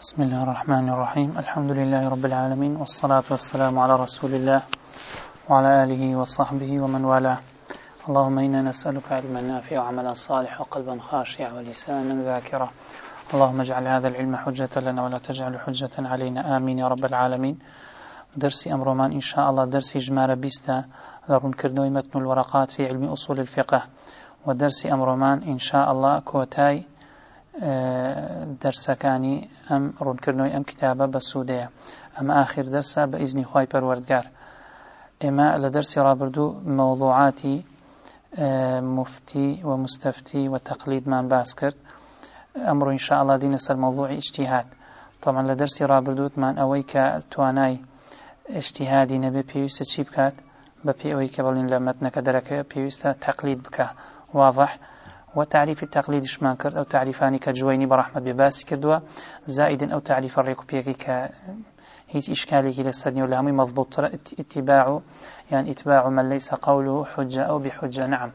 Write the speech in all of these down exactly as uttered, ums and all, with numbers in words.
بسم الله الرحمن الرحيم. الحمد لله رب العالمين، والصلاة والسلام على رسول الله وعلى آله وصحبه ومن والاه. اللهم إنا نسألك علما نافعا وعملا صالحا وقلبا خاشعا ولسانا ذاكرا. اللهم اجعل هذا العلم حجة لنا ولا تجعل حجة علينا، آمين يا رب العالمين. درسي أمرمان إن شاء الله درسي جمار بيستا لرون كردوي متن الورقات في علم أصول الفقه، ودرسي أمرمان إن شاء الله كوتاي درسكاني أم رونكرنوي أم كتابة بسودية أم آخر درسة بإذن خواهي پروردگار. إما لدرس رابردو موضوعاتي مفتي ومستفتي وتقليد من باسكرت أمر إن شاء الله دين سر موضوع اجتهاد. طبعا لدرس رابردو من أويك تواناي اجتهادي نبي بيوسة شي بكات ببي أويك بلين لمتنك درك بيوسة تقليد بك واضح. وتعريف التقليد شمان كرد أو تعريفاني كجويني برحمة بباس كردوا زائد أو تعريف الريكوبيكي ك هيج إشكالي للسرني ولا همي مضبوط اتباع يعني اتباع من ليس قوله حجة أو بحجة. نعم،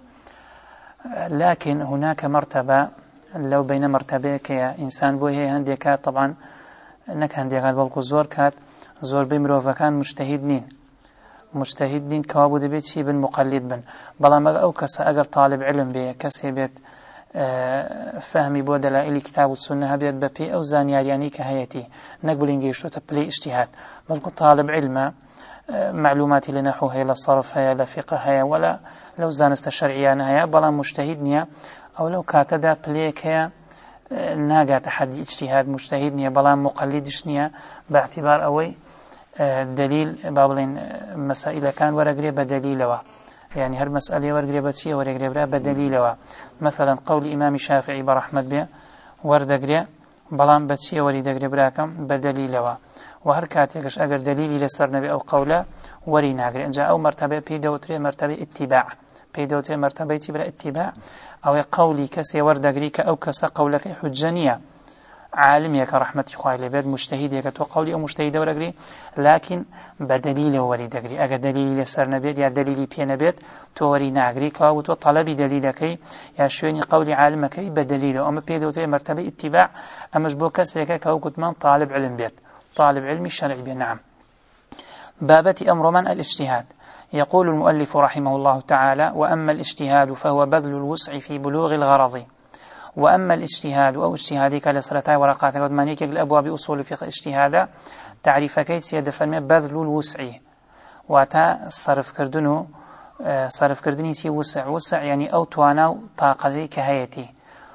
لكن هناك مرتبة لو بين مرتبة كإنسان بوه هي هندي كات طبعا نك هندي كات بالكو زور كات زور بمرو فكان مجتهد نين مجتهد نين كوابو دبيت شي بن مقلد بن بلا ما أو كس أجر طالب علم بيه كسي بيت أه فهمي بود دلائل كتاب والسنة بيت ببي أو زانيار يعني كهيتي نقبل إنجيش وتبلي اجتهاد بل طالب علم أه معلوماتي لنحو هي للصرف هي لفقه هي ولا لو زانست شرعيان هي بلا مجتهد نيا أو لو كاتدا بليك هي أه ناقا تحدي اجتهاد مجتهد نيا بلا مقلدش نيا باعتبار أوي دليل بابلين مسائل كان ورقري بدليلها، يعني هر مسألة ورقري بتشي ورقري برا بدليلها. مثلا قول إمام الشافعي برحمة بيه وردقري بلان بتشي ورقري براكم بدليلها، وهر كاتيكش أجر دليل لسر نبي أو قوله وري ناقري إن جاء أو مرتبة بيدوتري مرتبة اتباع بيدوتري مرتبة تبرا اتباع أو قولي كسي وردقري أو كس قولك حجانية عالم يك رحمة خواه لبيد مجتهد يك تو قولي أو مجتهد ورقري لكن بدليل وري دقري أجا دليل لسر نبيت يا دليل بي نبيت تو وري ناقري كاو تو طلبي دليلك يا شويني قولي عالمك بدليله أما بيدوتي مرتبة اتباع أمش بو كسرك كاو كتمان طالب علم بيت طالب علمي شرعي بي. نعم. بابتي أمر من الاجتهاد. يقول المؤلف رحمه الله تعالى: وأما الاجتهاد فهو بذل الوسع في بلوغ الغرض. وأما الاجتهاد أو اجتهادك لسرتاي ورقاتك ودمانيك الأبواب أصول الفقه اجتهادا تعريف كيس يدفن بذل الوسع واتا صرف كردنو صرف كردني سي وسع وسع يعني أو توانا طاقتي كهيتي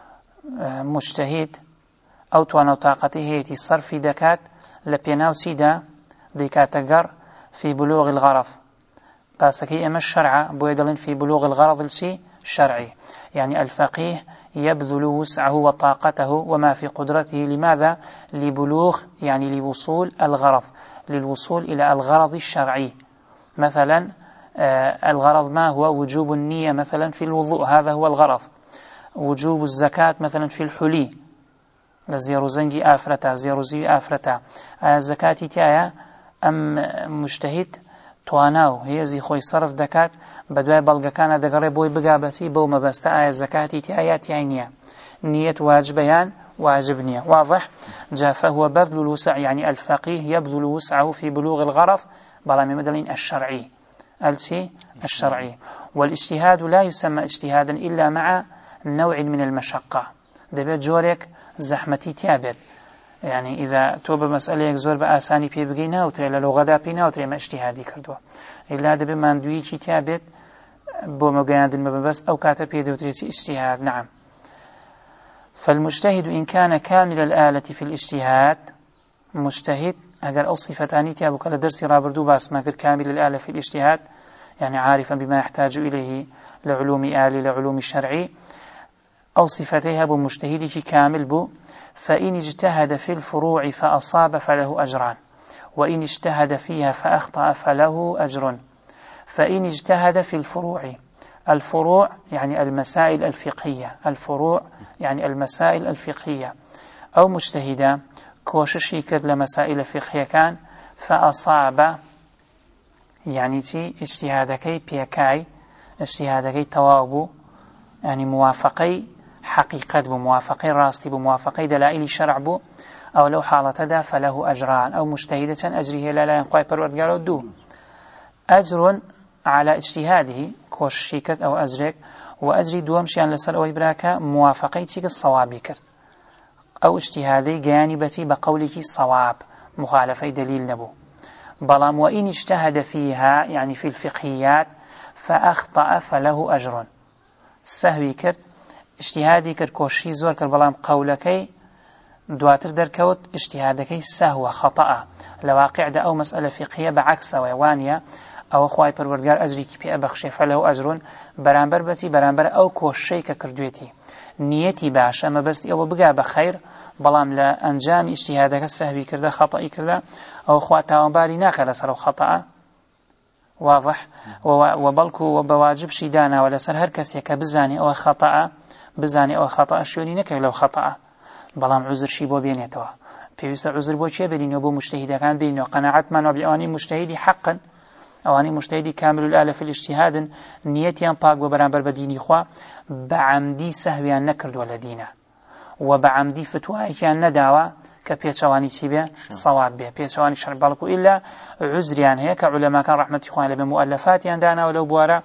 مجتهد أو توانا طاقتي هيتي صرف دكات لبيناو سيدا ديكاتقر في بلوغ الغرض باسكي أما الشرع بويدلين في بلوغ الغرض الشي شرعي، يعني الفقيه يبذل وسعه وطاقته وما في قدرته. لماذا؟ لبلوغ يعني لوصول الغرض للوصول إلى الغرض الشرعي. مثلا آه الغرض ما هو؟ وجوب النية مثلا في الوضوء، هذا هو الغرض. وجوب الزكاة مثلا في الحلي لزيرو زنجي آفرتا زيرو زي آفرتا آه الزكاة تايا أم مجتهد تواناو هي زي خوي صرف دكات بدوای بەڵگەکانە دەگەڕێ بۆی بگابەتی بەو مەبەستە ئایا زەکاتی تایەتی یان نییە، نیەت واجبەیان واجب نییە. واضح؟ جاء فهو بذل الوسع يعني الفقيه يبذل وسعه في بلوغ الغرض بلام مدلين الشرعي الشيء الشرعي. والاجتهاد لا يسمى اجتهادا إلا مع نوع من المشقة، دەبێت جۆرێک زەحمەتی تیابێت. يعني إذا توب مسألة زور بآساني في بقينا وتري للغدا بينا وتري ما اجتهادي كردوا إلا دبي ما ندوي شيء تابت بو مجاند المبس أو كاتب يده وتري اجتهاد. نعم. فالمجتهد إن كان كامل الآلة في الاجتهاد مجتهد أجر أو صفتان تابو كلا درس رابردو باس ما كامل الآلة في الاجتهاد يعني عارفا بما يحتاج إليه لعلوم آلي لعلوم الشرعي أو صفتيها بو مجتهد كامل بو فإن اجتهد في الفروع فأصاب فله أجران، وإن اجتهد فيها فأخطأ فله أجر. فإن اجتهد في الفروع، الفروع يعني المسائل الفقهية، الفروع يعني المسائل الفقهية أو مجتهدا كوششي كد لمسائل فقهية كان فأصاب يعني تي اجتهادكي بيكاي اجتهادكي توابو يعني موافقي حقيقة بموافقة راستي بموافقة دلائل الشرع بو أو لو حالة فله أجران أو مجتهدة أجره لا لا ينقوي پروردگار دو أجر على اجتهاده كوش شيكت أو أجرك وأجري دوام شيئا لسر أو إبراك موافقيتك الصواب كرت أو اجتهادي جانبتي بقولك صواب مخالفة دليل نبو بلام وإن اجتهد فيها يعني في الفقهيات فأخطأ فله أجر سهوي كرت اجتهادي كرت كوشي زور كرت بلام قولكي دواتر دركوت اجتهادكي سهو خطأ لواقع دا أو مسألة فقهية بعكس ويوانيا أو خواهي پروردگار أجري كي بي أبخشي فله أجر برانبر بتي برانبر أو كوشي كردويتي نيتي باش أما بس أو بقى بخير بلام لا أنجام اجتهادك السهوي كرده خطأي كرده أو خوا تاوانباري ناكا لسر خطأ واضح وبلكو وبواجب شيدانا ولا سر هر كسي كبزاني أو خطأ بزاني أو خطأ شوني نكي لو خطأ بلام عذر شي بو بينيتوا بيوسا عذر بو چه بينيو بو مجتهد كان بينيو قناعت من وبيواني مجتهدي حقا أواني مجتهدي كامل الآلة في الاجتهاد نيتيان باق وبرانبر بديني خوا بعمدي سهويان نكرد ولا دينا وبعمدي فتوائكيان نداوا كبيتشواني تيبيا صواب بيا بيتشواني شرع بالكو إلا عذريان هيك علماء كان رحمة إخوان لبا مؤلفاتيان دانا ولو بوارا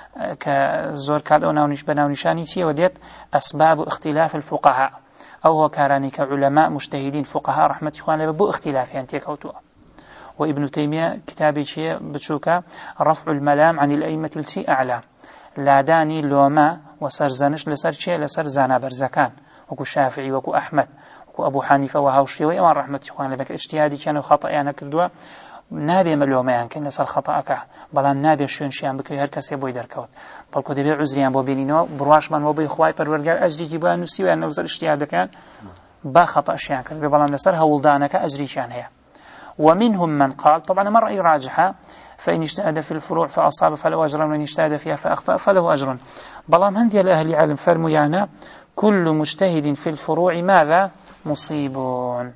كزور كاد أو ناونيش بناونيشاني تي وديت أسباب اختلاف الفقهاء أو هو كاراني كعلماء مجتهدين فقهاء رحمة إخوان لبا بو اختلافيان تيكوتوا وابن تيمية كتابي شيء بتشوكا رفع الملام عن الأئمة التي أعلى لا داني لوما وسرزنش لسر شيء لسر زانا برزكان وكو شافعي وكو أحمد وكو أبو حنيفة وهاوشي وإمام رحمة إخوان لبك اجتهادي كانوا خطأ يعني كردوا نابي ملوما يعني كان لسر خطأك بلان نابي شون شيئا بكي هركس يبوي دركوت بلكو دبي عزريان بو بينينو برواش من وبي خواي پروردگار أجري كيبوا نسي وأن نوزر اجتهاد كان با خطأ شيئا كان بلان لسر هولدانك أجري كان هي ومنهم من قال طبعا ما رأي راجحة فإن اجتهد في الفروع فأصاب فله أجر وإن اجتهد فيها فأخطأ فله أجر بلام هندي الأهل علم فرموا يعني كل مجتهد في الفروع ماذا مصيبون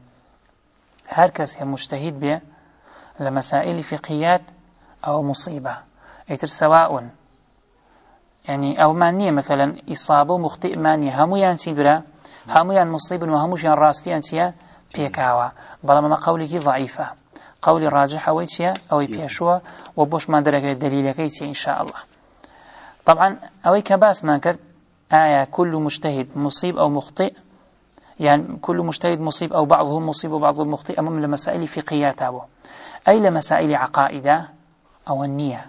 هركس هي مجتهد به لمسائل فقهيات أو مصيبة يتر سواء يعني أو مانية مثلا إصابة مخطئ مانية هميان سيبرا هميان مصيب وهموشيان راستي أنتيا بيكاوا بلام ما قولك ضعيفة قول راجح أويتيا أوي بيشوا وبوش ما درك الدليل كيتي إن شاء الله طبعا أوي كباس ما كرت آية كل مجتهد مصيب أو مخطئ يعني كل مجتهد مصيب أو بعضهم مصيب وبعضهم مخطئ أمام لمسائل فقهيات أبو أي لمسائل عقائدة أو النية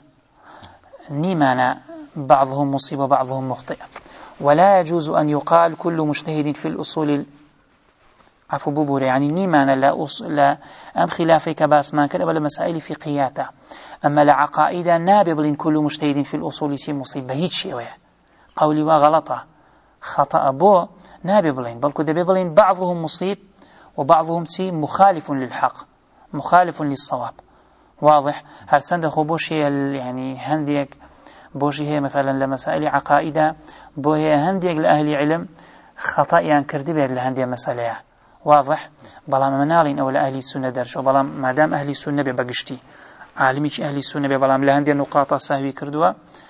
نيمانا بعضهم مصيب وبعضهم مخطئ ولا يجوز أن يقال كل مجتهد في الأصول عفو بوبور يعني نيمان لا, أص... لا أم خلافي كباس ما كان ولا مسائل فقهياته أما لعقائد نابل كل مجتهد في الأصول شيء مصيب هيك شيء قولي وغلطة خطأ بو نابلين بل كده بيبلين بعضهم مصيب وبعضهم شيء مخالف للحق مخالف للصواب واضح هل صندخوا بوش هي يعني هنديك بوش هي مثلا لمسائل عقائدة بو هي هنديك لأهل علم خطأ يعني كردي بيد لهندية مسألة واضح بلام منالين أو لأهل السنة درش وبلام ما دام أهل السنة ببقشتي عالميش أهل السنة ببلام لهندية نقاط سهوي كردوا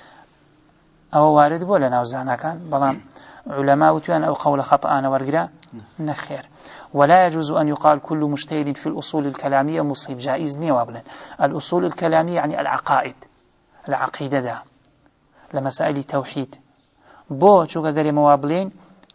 أو وارد بولا نوزانا كان بلام علماء وتوان أو قول خطأ أنا ورقرا نخير ولا يجوز أن يقال كل مجتهد في الأصول الكلامية مصيب جائز نيوابلا الأصول الكلامية يعني العقائد العقيدة ده لمسائل التوحيد بو شوكا قري موابلين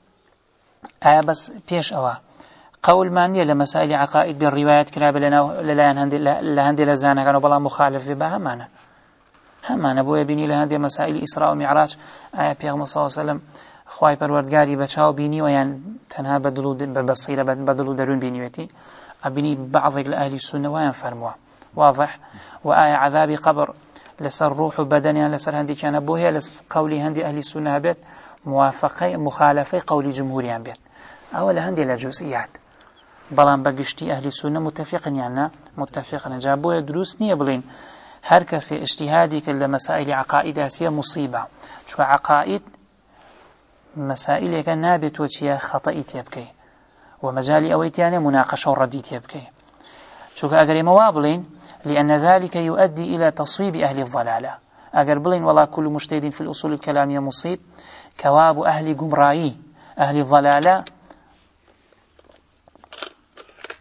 آية بس بيش أوا قول مانية لمسائل عقائد بالروايات كلاب لنا لهندي لزانا كانوا بلا مخالف بها همانا همانا بو يبيني لهندي مسائل إسراء ومعراج آية بيغم صلى الله عليه وسلم خواهي پروردگاری بچاو بینی و یان تنها بدلو ببصيرة بدلو درون بینیوتی أبني بعض الأهل السنة وين فرموا واضح وآية عذاب قبر لسر روح بدنيا لسر هندي كان أبوها لس قولي هندي أهل السنة بيت موافقة مخالفة قولي جمهوريا بيت أولا هندي لجزئيات بلان بقشتي أهل السنة متفقين يعني متفقين جابوها دروس نية بلين هر كسي اجتهادي كل مسائل عقائداتية مصيبة شو عقائد مسائل كان نابت وشيا خطأ تيبكي ومجال أويتيانه مناقشة وردي تيبكي شو كأجر موابلين لأن ذلك يؤدي إلى تصويب أهل الضلالة أجر بلين والله كل مجتهد في الأصول الكلامية مصيب كواب أهل جمرائي أهل الضلالة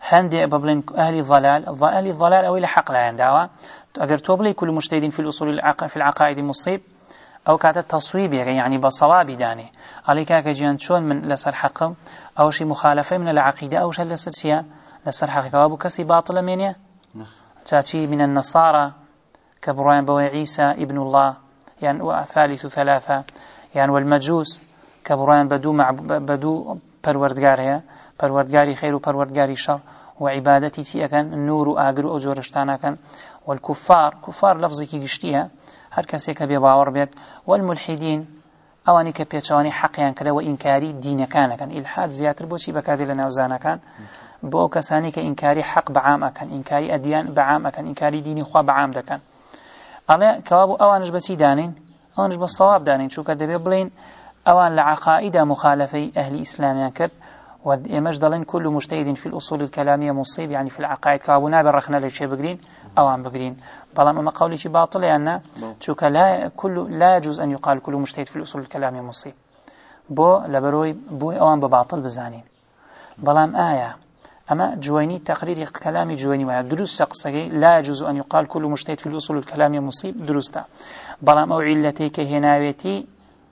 هندي ببلين أهل ضلال أهل الضلال أو إلى حق لا عندها أجر توبلي كل مجتهد في الأصول العق في العقائد مصيب أو كانت تصويب يعني بصواب داني عليك كجيان شون من لسر حقهم أو شيء مخالفة من العقيدة أو شيء لسر شيء لسر حقيقة أبو كسي باطل منيه تأتي من النصارى كبراين بوي عيسى ابن الله يعني وثالث ثلاثة يعني والمجوس كبراين بدو مع بدو پروردگار پروردگاری خير وپروردگاری شر وعبادتي تي أكن النور وآقر وأجورشتانا كان والكفار كفار لفظي كي قشتيها هر كسي كبي باور بيت والملحدين أواني كبيتشواني حقيا كلا وإنكاري دين كان كان إلحاد زياتر بوشي بكادي لنا وزانا كان بو كساني كإنكاري حق بعام أكن إنكاري أديان بعام أكن إنكاري ديني خوا بعام دكان ألا كوابو أوانش بتي دانين أوانش بالصواب دانين شو كده بيبلين أوان لعقائد مخالفي أهل إسلام كرد ومجدلين كل مجتهد في الأصول الكلامية مصيب يعني في العقائد كابونا بالرخنا لشيء بقرين أوان بقرين بلا ما قولي شيء باطل يعني شوك لا كل لا يجوز أن يقال كل مجتهد في الأصول الكلامية مصيب بو لبروي بو أوان بباطل بزانين بلام آية أما جويني تقرير كلامي جويني وهي دروس شخصي لا يجوز أن يقال كل مجتهد في الأصول الكلامية مصيب دروستا بلام أو علتي كهناويتي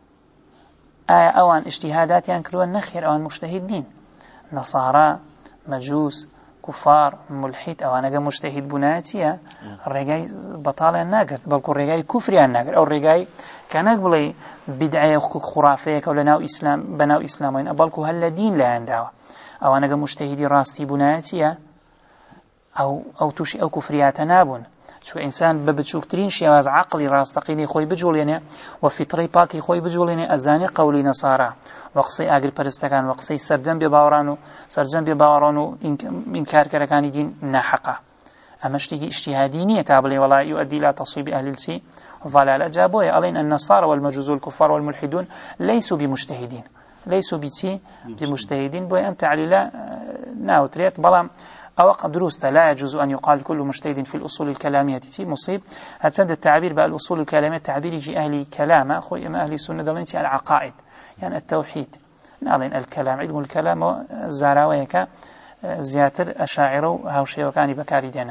آية أوان اجتهادات ينكرون نخير أوان مجتهدين نصارى مجوس كفار ملحد أوان مجتهد بناتيا الرجاي بطالة الناقر بل الرجاي كفري الناقر أو الرجاي كان يقولي بدعة خرافية أو لناو إسلام بناو إسلامين بل هل دين لا عنده أوان مجتهدي راستي بناتيا أو أو توشي أو كفريات نابون شو إنسان ببتشوكترين شيواز عقلي راستقيني خوي بجوليني وفطري باكي خوي بجوليني أزاني قولي نصارى وقصي أقل برستكان وقصي سردن بباورانو سرجن بباورانو إنكار كركاني دين ناحقة أما اشتغي اجتهاديني تابلي ولا يؤدي إلى تصويب أهل السي ضلالة جابوه ألين النصارى والمجوز والكفار والملحدون ليسوا بمجتهدين ليسوا بتي بمجتهدين بوي أمتع لله ناوتريت بلام أو دروس لا يجوز أن يقال كل مجتهد في الأصول الكلامية تي مصيب هتسد التعبير بقى الأصول الكلامية تعبير يجي أهل كلام أخوي إما أهل السنة دلنتي العقائد يعني التوحيد نعلن الكلام علم الكلام زاراويك زياتر أشاعره هاوشي وكاني بكاري دينا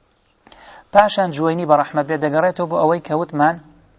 باشان جويني برحمة بيد قريته بأوي كوتمان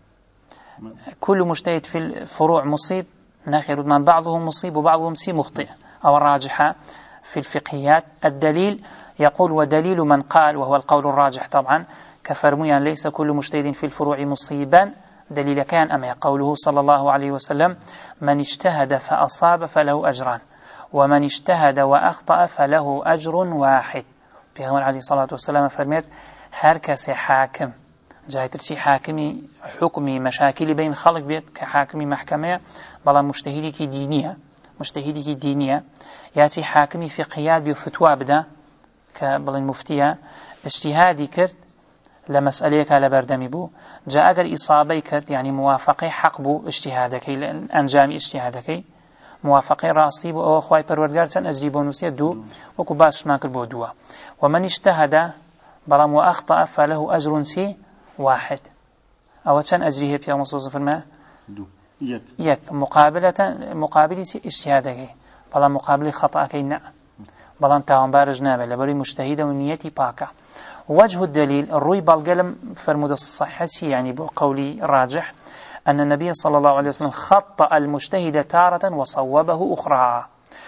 كل مجتهد في الفروع مصيب ناخر من بعضهم مصيب وبعضهم سي مخطئ أو الراجحة في الفقهيات الدليل يقول ودليل من قال وهو القول الراجح طبعا كفرميا ليس كل مجتهد في الفروع مصيبا دليل كان أما قوله صلى الله عليه وسلم من اجتهد فأصاب فله أجران ومن اجتهد وأخطأ فله أجر واحد بيغمر عليه الصلاة والسلام فرميت هركس حاكم جايتر شي حاكمي حكمي مشاكل بين خلق بيت كحاكمي محكمة بلا مجتهدي كي دينية مجتهدي كي دينية ياتي حاكمي في قياد بفتوى بدا كبل المفتية اجتهادي كرت لمسألة لبردمي بو جاء أجر إصابي كرت يعني موافقة حق بو اجتهادك أنجام اجتهادك موافقة راسي بو أو خواي پروردگار سن أجري بونوسية دو وكو باش ماكر بو دوا ومن اجتهد بلام وأخطأ فله أجر سي واحد أو سن أجريه بيا مصوص في الماء دو يك يك مقابلة مقابل سي اجتهادك بلا مقابل خطأ كينا بلان تاوان بارج نابل لبري مجتهدة ونيتي باكا وجه الدليل الروي بالقلم فرمود الصحة يعني بقولي راجح أن النبي صلى الله عليه وسلم خطأ المجتهد تارة وصوبه أخرى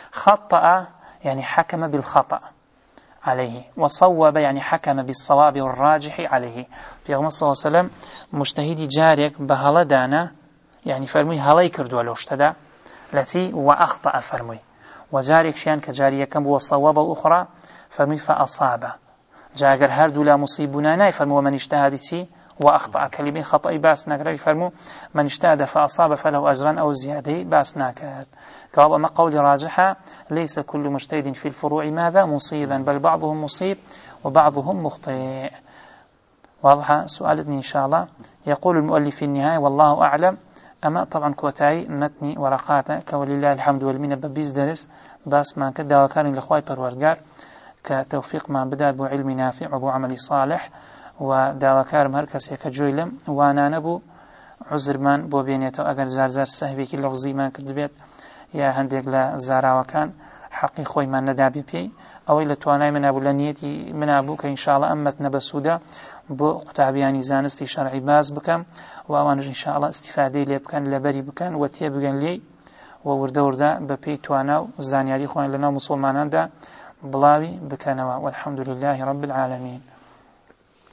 خطأ يعني حكم بالخطأ عليه وصوب يعني حكم بالصواب والراجح عليه في غمص صلى الله عليه وسلم مجتهدي جاريك بهلدانا يعني فرمي هلاي كردوا لوشتدا التي وأخطأ فرمي وجاريك شيان كجارية كم وصواب الأخرى فرمي فأصاب جاگر هردو لا مصيبنا ناي فرمو من اجتهد سي وأخطأ كلمة خطأ باس ناكر فرمو من اجتهد فأصاب فله أجرا أو زيادة باس ناكر كواب أما قول راجحة ليس كل مجتهد في الفروع ماذا مصيبا بل بعضهم مصيب وبعضهم مخطئ واضحة سؤالتني إن شاء الله يقول المؤلف في النهاية والله أعلم أما طبعا كوتاي متني ورقاته كولله الحمد والمنة ببيز درس باس ما كدا وكان لخواي پروردگار كتوفيق ما بدأ بو علم نافع وبو عمل صالح وداوكار مركز كجويلم وانا نبو عذر من بو بينيتو اگر زار زار سهبي كي لفظي ما كردبيت يا هنديك لا زارا وكان حەقی خۆیمان نەدابێ پێی ئەوەی لە توانای منابوو لە نیەتی منابوو کە ئینشاءڵڵا ئەم مەتنە بەسوودە بۆ قوتابیانی زانستی شەرعی باز بکەم و ئەوانش ئینشاءڵڵا ئیستیفادەی لێ بکەن لەبەری بکەن و تێبگەن لێی و وردە وردە بە پێی توانا و زانیاری خۆیان لەناو موسڵماناندا بڵاوی بکەنەوە والحەمدولله رب العالمین.